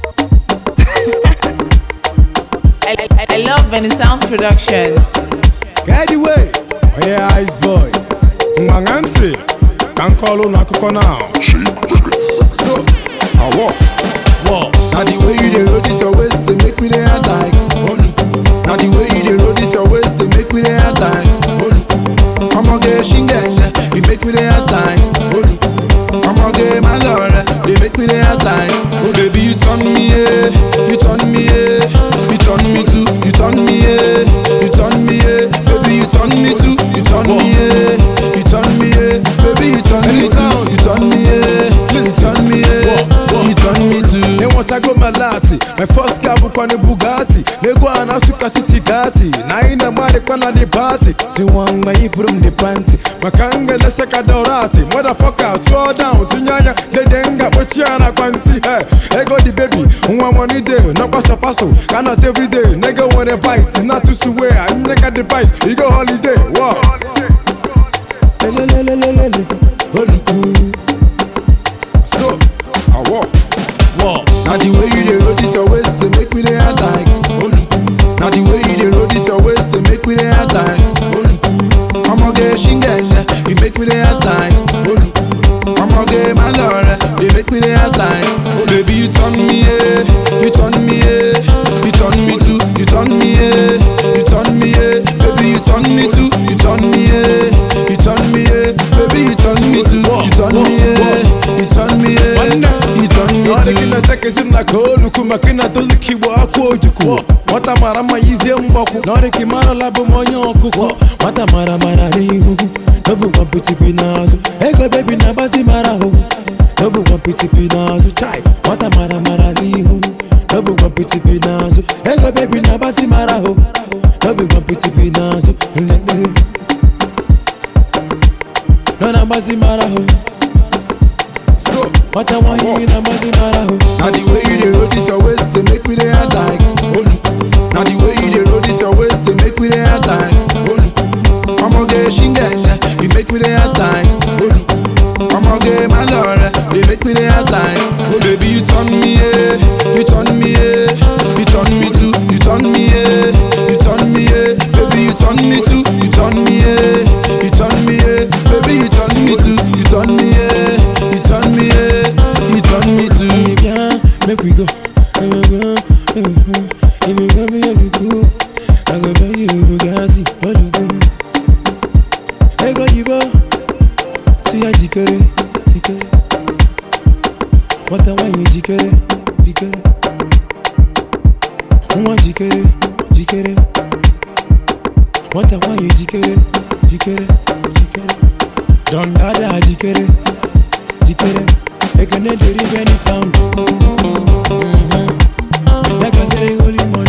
I love Benny Sounds Productions. Get the way, oh yeah, Ice Boy. Mwanganti, can call on Akoko now. So, I walk. Now the way you dey roll this your waist, they make me dey act like holy cool. Now the way you dey roll this your waist, they make me dey act like holy cool. Come on, get shingenge, you make me dey act like holy cool. Come on, get my lord, they make me dey act like. Oh baby, you turn me, yeah, you turn me, yeah, you turn me too, you turn me, yeah, you turn me, yeah, baby, you turn me too, you turn me, yeah, you turn me, yeah, baby, you turn me too, you turn me, yeah, you turn me, yeah, you turn me too. They want to go Malati. My first car book on the Bugatti. They go and ask Tigati. Now in the body pan the party. See one by from the panty. Makanga the Sakadorati. Motherfucker, throw down. Tinyanya, they denga, Pochiana Quanti. Hey, go the baby. One money day, no pass a passo. Cannot every day. Nigga want a bite. Not to swear. I nigga the price. You go holiday. Wow. Holy cool. So, I walk. Now the way you dey roll this your waist, they make me dey act like holy cool. Now the way you dey roll this your waist, they make me dey act like holy cool. Come on, get shingenge, you make me dey act like holy cool. Come on, get my lord, they make me dey act like. Oh baby, you turn me, yeah, you turn me, yeah, you turn me too, you turn me, yeah, you turn me, yeah, baby, you turn me too, you turn me, yeah, you turn me, yeah, baby, you turn me too, you turn me, yeah, you turn me, yeah, you turn me too. Kina take simna kolu kumakina tozi kiwa ako juku. Mata mara maize mboku. Nore kimara labo monyo kuko. Mata mara rihu. Nobu wampiti pinazo. Ego baby na basi mara ho. Nobu wampiti pinazo. Chai. Mata mara rihu. Nobu wampiti pinazo. Ego baby na basi mara ho. Nobu wampiti pinazo. Nona basi mara ho. What I want you in a Mazimara. Now the way you dey roll this your waist, they make me dey act like holy cool. Now the way you dey roll this your waist, they make me dey act like holy cool. Come on, get shingenge, you make me dey act like holy cool. Come on, get my lord, they make me dey act like. Oh baby, you turn me, yeah, you turn me, yeah, you turn me too, you turn me, yeah, you turn me, yeah, baby, you turn me too, you turn me, yeah, you turn me, yeah, baby, you turn me too, you turn me, yeah, you turn me, yeah. Make we go. If you got me, I'll be cool. I go buy you a Bugatti. What you do? Hey, go you go. See how jikere. What I want you jikere. Want jikere. What I want you jikere. Don't dada jikere. I can never hear any sound. Like I said, holy